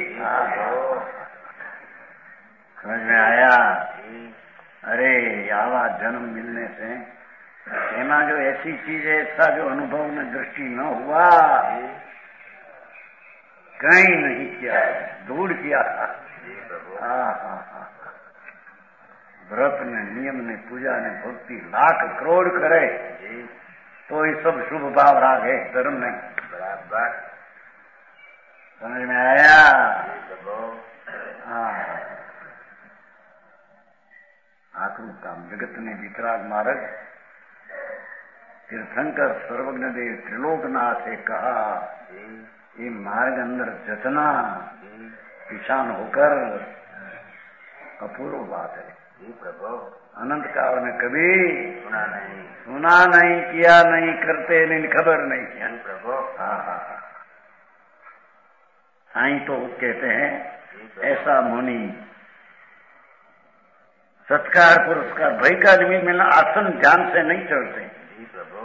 Speaker 1: समझ में आया? अरे आवा जन्म मिलने से एमा जो ऐसी चीज है ऐसा जो अनुभव में दृष्टि न हुआ कहीं नहीं किया, दूर किया। हाँ हाँ हाँ, व्रत ने, नियम ने, पूजा ने, भक्ति लाख करोड़ करे तो ये सब शुभ भाव राग है, धर्म नहीं।
Speaker 2: बराबर
Speaker 1: समझ में आया? हाँ, आखिर काम जगत ने वितराग मार्ग तीर्थंकर सर्वज्ञ देव त्रिलोकनाथ से कहा, ये मार्ग अंदर जतना पिछान होकर अपूर्व बात है।
Speaker 2: प्रभु
Speaker 1: अनंत काल में कभी
Speaker 2: सुना नहीं,
Speaker 1: सुना नहीं, किया नहीं, करते नहीं, खबर नहीं किया
Speaker 2: प्रभु।
Speaker 1: हाँ हाँ हाँ, साईं तो कहते हैं ऐसा मुनि सत्कार पुरस्कार भय का निमित्त मिलना, आसन ध्यान से नहीं चढ़ते।
Speaker 2: प्रभु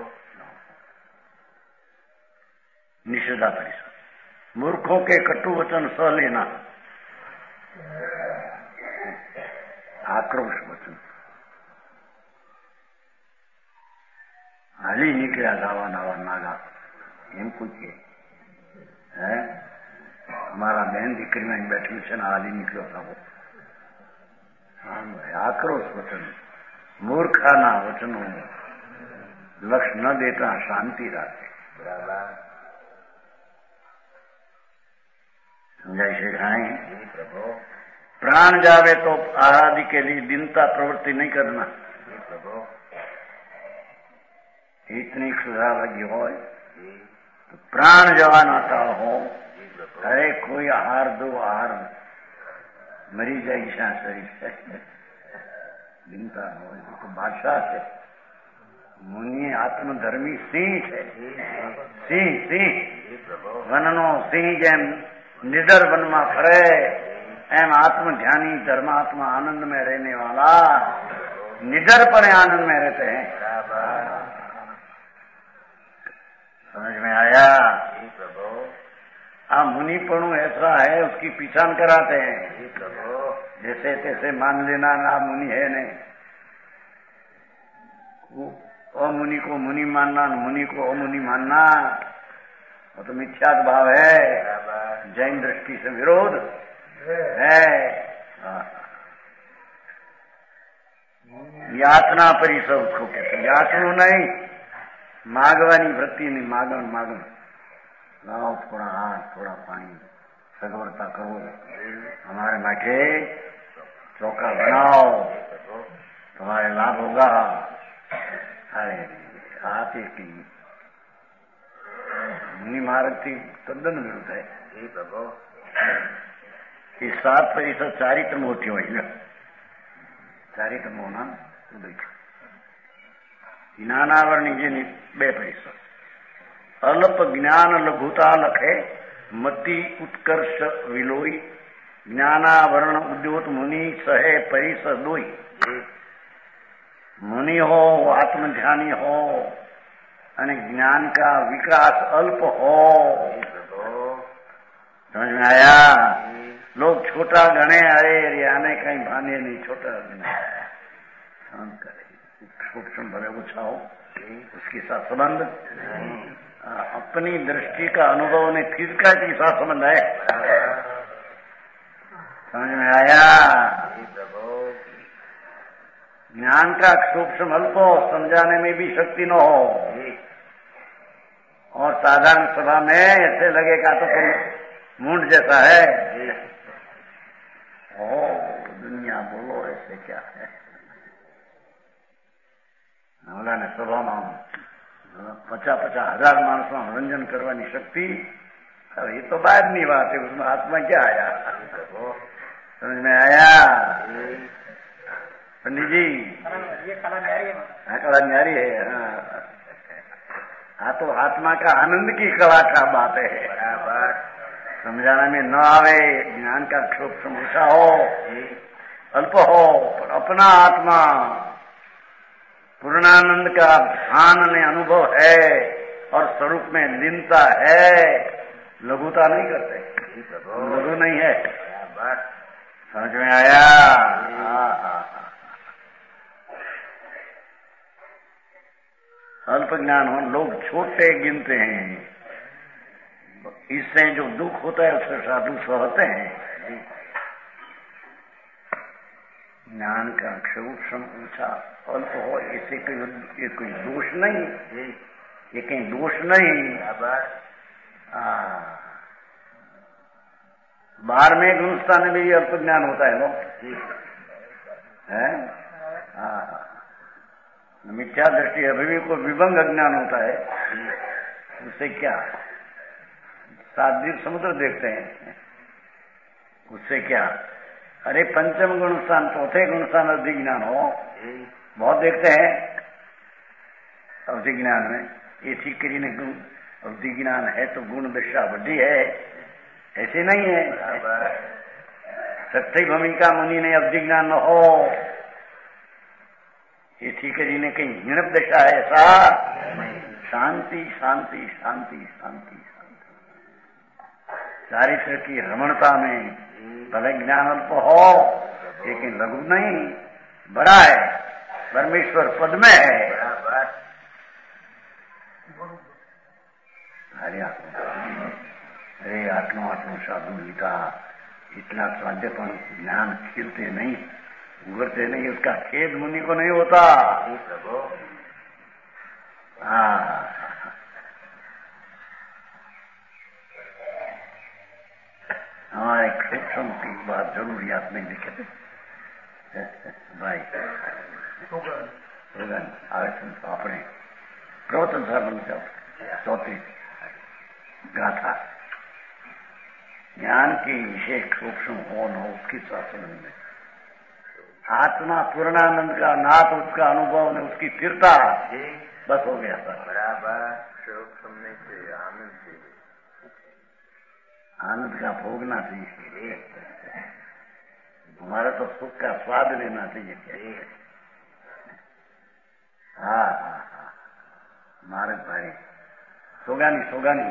Speaker 1: निषेधा परिषद, मूर्खों के कटु वचन सह लेना, आक्रोश वचन, हाली निकला गावा नावा नागा एम कुछ है। हमारा बहन दीकरी में बैठी છે ને हाली निकलो था वो। आक्रोश वचन, मूर्खाना वचनों लक्ष्य न देता शांति राखे।
Speaker 2: बराबर
Speaker 1: समझाई से खाएं।
Speaker 2: प्रभु
Speaker 1: प्राण जावे तो आराधि के लिए दीनता प्रवृत्ति नहीं करना।
Speaker 2: प्रभु
Speaker 1: इतनी क्षुधा लगी हो तो प्राण जवान आता हो, अरे कोई आहार दो, आहार मरी जाएगी शरीर से, चिंता हो। तो बादशाह से मुनि आत्मधर्मी सिंह है, सिंह सिंह वननो सिंह जैन निडर वन में फरे, एम आत्म ध्यानी धर्मात्मा आनंद में रहने वाला निडर पर आनंद में रहते हैं। समझ में आया? हाँ, मुनिपणु ऐसा है उसकी पहचान कराते हैं। जैसे तैसे मान लेना ना मुनि है नहीं, अमुनि को मुनि मानना, मुनि को अमुनि मानना, वो तो मिथ्यात्व भाव है, जैन दृष्टि से विरोध है। यातना परिसर उसको कहते, याचनु नहीं, मागवानी वृत्ति नहीं, मागन मागन लाओ थोड़ा हाथ थोड़ा पानी, सगवरता करो, हमारे माथे चौका बनाओ, तुम्हारे लाभ होगा। अरे आते की मुनि मार्ग की तद्दन विरुद्ध है। ये सात प्रतिशत चारित्र मोती હોય, ચારિત્ર મોના જ્ઞાનાવરણી જેની બે પૈસા, અલ્પ જ્ઞાન લઘુતા લખે, મતિ ઉત્કર્ષ વિલોઈ, જ્ઞાનાવરણ ઉદ્યોત મુનિ સહે પરિસ દોઈ। मुनि हो, आत्मध्यानी हो, અને ज्ञान का विकास अल्प हो। समझ में आया? लोग छोटा गणे, अरे रियाने कहीं भाने नहीं, छोटा काम करे, सूक्ष्म भले ऊंचा हो, उसके साथ संबंध अपनी दृष्टि का अनुभव ने फिजिका के साथ संबंध है। समझ में आया? ज्ञान का सूक्ष्म अल्प हो, समझाने में भी शक्ति न हो, और साधारण सभा में ऐसे लगेगा तो कोई मूंड जैसा है। ओ दुनिया बोलो ऐसे क्या है? बोला ने सभा में पचास पचास हजार मानस में मनोरंजन करवानी शक्ति, अब ये तो बाहर नहीं बात है, उसमें आत्मा क्या आया? समझ में आया? पंडित जी ये कला न्यारी है, हाँ कला न्यारी है। हाँ हाँ, तो आत्मा का आनंद की कला का बात है। बराबर समझाने में न आवे, ज्ञान का क्षोभ समूचा हो, अल्प हो, पर अपना आत्मा पूर्णानंद का ध्यान ने अनुभव है और स्वरूप में लीनता है, लघुता नहीं करते, लघु नहीं है। समझ में आया? हाँ हाँ, अल्प ज्ञान हो, लोग छोटे गिनते हैं, इससे जो दुख होता है उससे साधु सहते हैं। ज्ञान का सूक्ष्म ऊंचा अल्प हो, इससे कोई ये कोई दोष नहीं, ये कहीं दोष नहीं। बाहर में गुणस्थान में भी अल्प ज्ञान होता है लोग है। मिथ्या दृष्टि अभी भी को विभंग अज्ञान होता है, उससे क्या सात दिन समुद्र देखते हैं, उससे क्या। अरे पंचम गुणस्थान चौथे गुणस्थान अवधि ज्ञान हो, बहुत देखते हैं अवधि ज्ञान में। ये ठीक करी ने गुण अवधि ज्ञान है तो गुण दशा बड़ी है, ऐसे नहीं है। सत्य भूमिका मुनि ने अवधि ज्ञान न हो, ये ठीक करी ने कहीं हिणप दशा है ऐसा। शांति शांति शांति शांति शांति चारित्र की रमणता में भले ज्ञान अल्प हो लेकिन लघु नहीं, बड़ा है, परमेश्वर पद में है। हरे आत्मा अरे आत्मा आत्मा साधु गीता इतना स्वाध्यपन ज्ञान खिलते नहीं, उगरते नहीं, उसका खेद मुनि को नहीं होता। हाँ हमारे क्षेत्रों की बात जरूरियात में लिखे थे भाई आवेशन तो अपने प्रवचन सर्वन चौथी गाथा ज्ञान की विशेष सूक्ष्म हो न हो उसकी शासन में आत्मा पूर्णानंद का नाथ, उसका अनुभव ने उसकी स्थिरता, बस हो गया सर।
Speaker 2: बराबर सूक्ष्म नहीं चाहिए, आनंद चाहिए,
Speaker 1: आनंद का भोगना चाहिए, हमारा तो सुख का स्वाद लेना चाहिए। हाँ हाँ हाँ महाराज भाई सोगानी सोगानी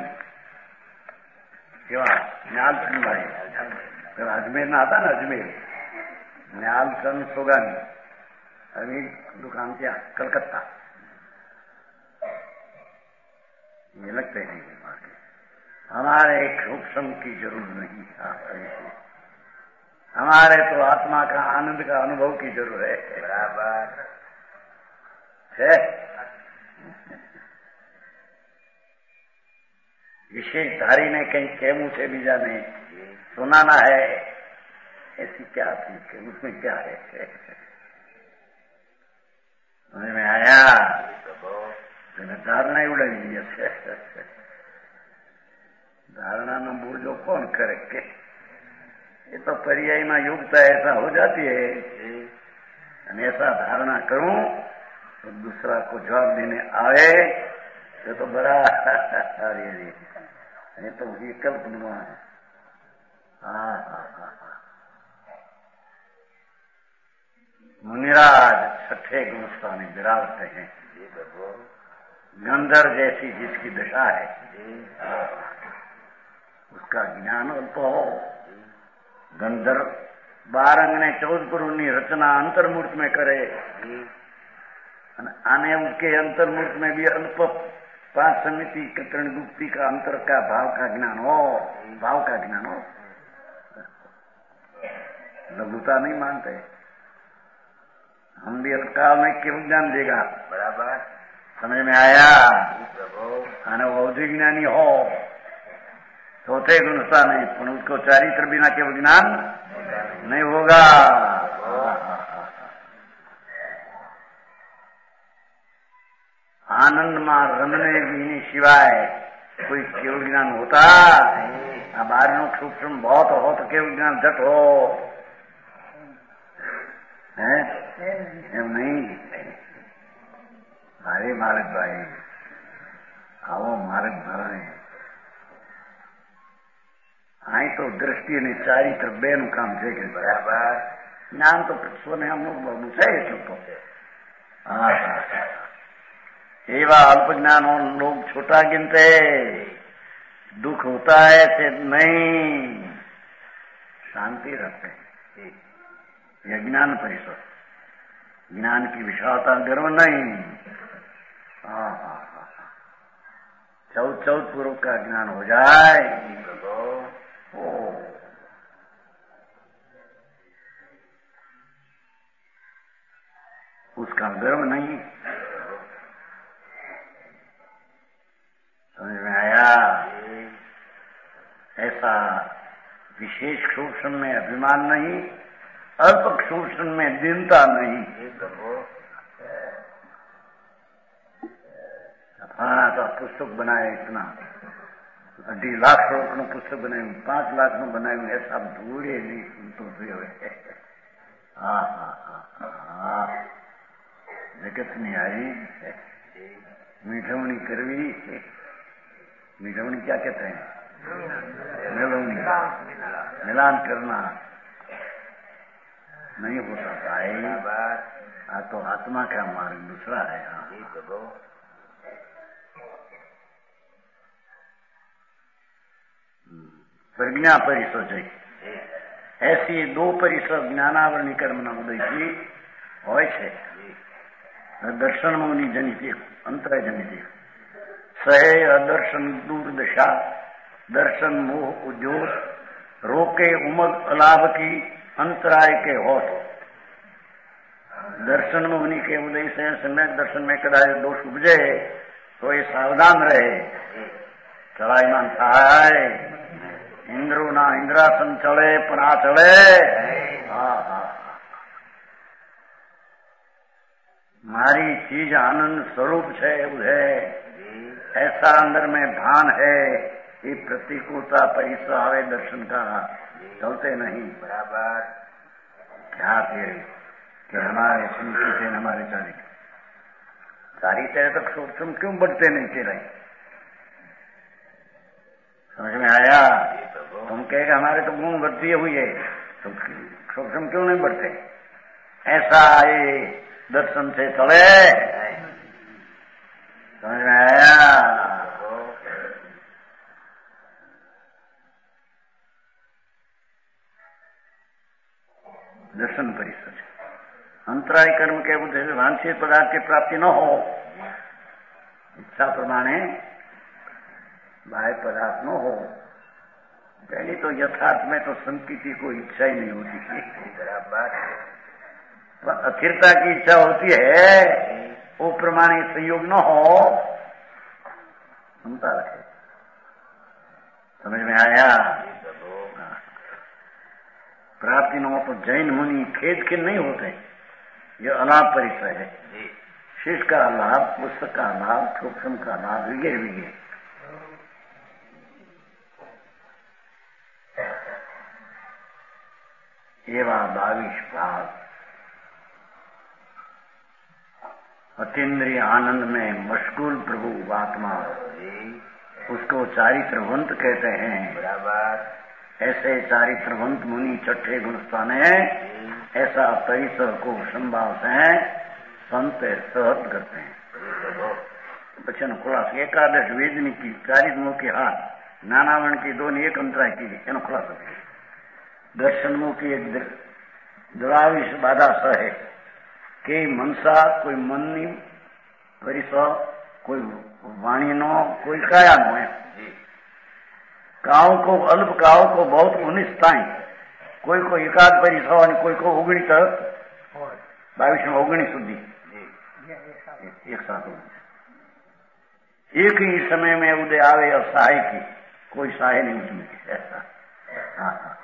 Speaker 1: केवा न्यालचंद भाई फिर अजमेर ना आता ना, अजमेर न्यालचंद सोगानी अभी दुकान क्या कलकत्ता, ये लगते हैं हमारे सूक्ष्म की जरूरत नहीं, हमारे तो आत्मा का आनंद का अनुभव की जरूरत है।
Speaker 2: बराबर
Speaker 1: है विशेष धारी ने कहीं केमू से भी जाने सुनाना है, ऐसी क्या चीज है उसमें क्या है समझ में आया। धारणा उड़ाई दी है, धारणा न बूझो कौन करे के, ये तो पर्याय में युक्ता ऐसा हो जाती है। ऐसा धारणा करूं तो दूसरा को जवाब देने आए तो, तो बड़ा अरे ये तो ये कल्पना है। हाँ हाँ हाँ मुनिराज छठे गुणस्थान में विराजते हैं, गंधर्व जैसी जिसकी दशा है उसका ज्ञान अल्प हो। गंधर्व बारंग ने चौदपुरुनी रचना अंतर्मूर्त में करे, आने उसके अंतर्मूर्त में भी अल्प पांच समिति कतरण गुप्ती का अंतर का भाव का ज्ञान हो, भाव का ज्ञान हो, लघुता नहीं मानते हम भी अल्पकाल में क्यों ज्ञान देगा।
Speaker 2: बराबर
Speaker 1: समझ में आया। आने बौद्धिक ज्ञानी हो चौथे गुणस्था नहीं, पर उसको चारित्र बिना केवल ज्ञान नहीं होगा। आनंद मां रमने भी सिवाय कोई केवल ज्ञान होता। अब बाहर सूक्ष्म बहुत हो तो केवल ज्ञान झट हो है नहीं। अरे मालिक भाई आओ मालिक भाई आई तो दृष्टि ने चारित्र बेन काम છે કે બરાબર જ્ઞાન તો સોને हम लोग बाबू છે इसको। हाँ एवं अल्प ज्ञान हो लोग छोटा गिनते, दुख होता है ऐसे नहीं, शांति रखते हैं। यह ज्ञान परिषद, ज्ञान की विशालता गर्व नहीं। हाँ हाँ हाँ चौथ चौथ पूर्व का ज्ञान हो जाए ओ उसका गर्व नहीं। समझ में आया? ऐसा विशेष शोषण में अभिमान नहीं, अल्प शोषण में दीनता नहीं। हाँ तो पुस्तक बनाए इतना अढ़ी लाख रुपये નું પુસ્તક બનાવ્યું, પાંચ લાખ નું બનાવ્યું, એ સાબ ધૂળે નહીં સુનતો થયો। હા હા હા હા જગતની आई मीठवनी करवी। मीठवनी क्या कहते हैं? मिलवनी, मिलान करना नहीं होता भाई। हाँ तो आत्मा का मार्ग दूसरा है। प्रज्ञा परिषद ऐसी दो परिषद ज्ञानावरणी कर्मना उदय की હોય છે। દર્શનમોની જનિત અંતરાય જનિત સહે અદર્શન દુર્દશા दर्शन मोह उद्योग रोके उमग अलाभ की अंतराय के होठ। दर्शन में उन्हीं के उदय से सम्यक दर्शन में कदाच दोष उपजे तो ये सावधान रहे। चढ़ाई मान થાય इंद्रो ना इंद्रासन चले पर आ चले। हाँ हाँ मारी चीज आनंद स्वरूप है उधे ऐसा अंदर में भान है। ये प्रतिकूलता परिसर आवे दर्शन का चलते नहीं। बराबर क्या थे कि हमारे संस्कृति हमारे चारी सारी तरह तक सूक्ष्म क्यों बढ़ते नहीं थे रहे? समझ में आया? तुम कहेगा हमारे तो गुण बढ़ती हुई है, सूक्ष्म क्यों नहीं बढ़ते? ऐसा ये दर्शन से चले। समझ में आया? दर्शन परिषद अंतराय कर्म के उद्देश्य वांछित पदार्थ की प्राप्ति न हो, इच्छा प्रमाणे बाह्य पदार्थ न हो। पहले तो यथार्थ में तो संत की कोई इच्छा ही नहीं होती। बराबर अस्थिरता की इच्छा होती है, वो प्रमाणे संयोग न हो, क्षमता रखे। समझ में आया? प्राप्ति न हो तो जैन मुनि खेद के नहीं होते। यह अलाभ परिचय है। शेष का लाभ, पुस्तक का लाभ, सूक्ष्म का लाभ विगे विगे। एवं बाविश भाग अतीन्द्रिय आनंद में मशगूल प्रभु आत्मा, उसको चारित्रवंत कहते हैं। बराबर ऐसे चारित्रवंत मुनि छठे गुणस्थान है। ऐसा परिसर को संभाव से संत सहत करते हैं। बच्चन खुलास एकादश वेदनी की चारित मुख की हाथ नानावरण की दोनों एक अंतराय की एनो खुलासा दर्शन मुख की एक द्राविश बाधा स है कि मनसा कोई मननी परिसर, कोई वाणी नो, कोई काया नो है। काव को अल्प काव को बहुत उन्नीस ताई कोई को एकाद परिसर कोई को ओगणी तक बावीस में ओगणी सुधी एक साथ एक ही समय में उदय आवे और सहाय की कोई सहाय नहीं उसमें। ऐसा हाँ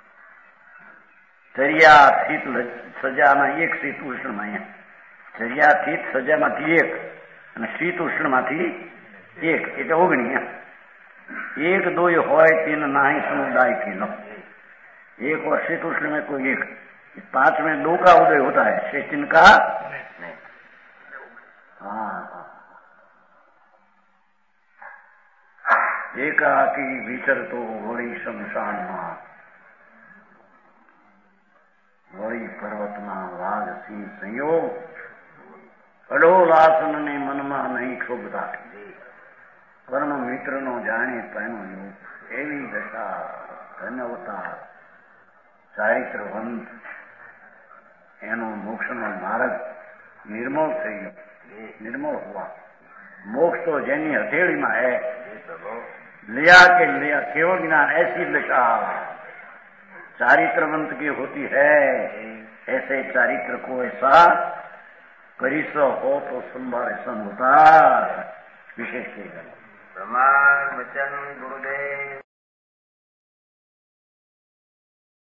Speaker 1: चरिया शीत सजा में एक शीत उष्ण में चरिया शीत सजा में एक शीत उष्ण में एक एट ओगणी एक दो होय तीन नाही समुदाय के लो एक और शीत उष्ण में कोई एक पांच में दो का उदय होता है, शेष तीन का नहीं। हाँ एक की भीतर तो वही शमशान मां वही पर्वत मां वाघ सिंह संयोग अडोल आसन ने मन में नहीं क्षोभता परम मित्र नो जाने पैनो योग एवी दशा धन्यवता चारित्रवंत एनो मोक्ष नो मार्ग निर्मल थई निर्मल हुआ। मोक्ष तो जैनी हथेली में है,
Speaker 2: जी प्रभु।
Speaker 1: लिया के लिया केवल ज्ञान ऐसी दशा चारित्रवंत की होती है। ऐसे चारित्र को ऐसा परिसर हो तो संभाव ऐसा होता विशेष के
Speaker 2: प्रमाण वचन गुरुदेव।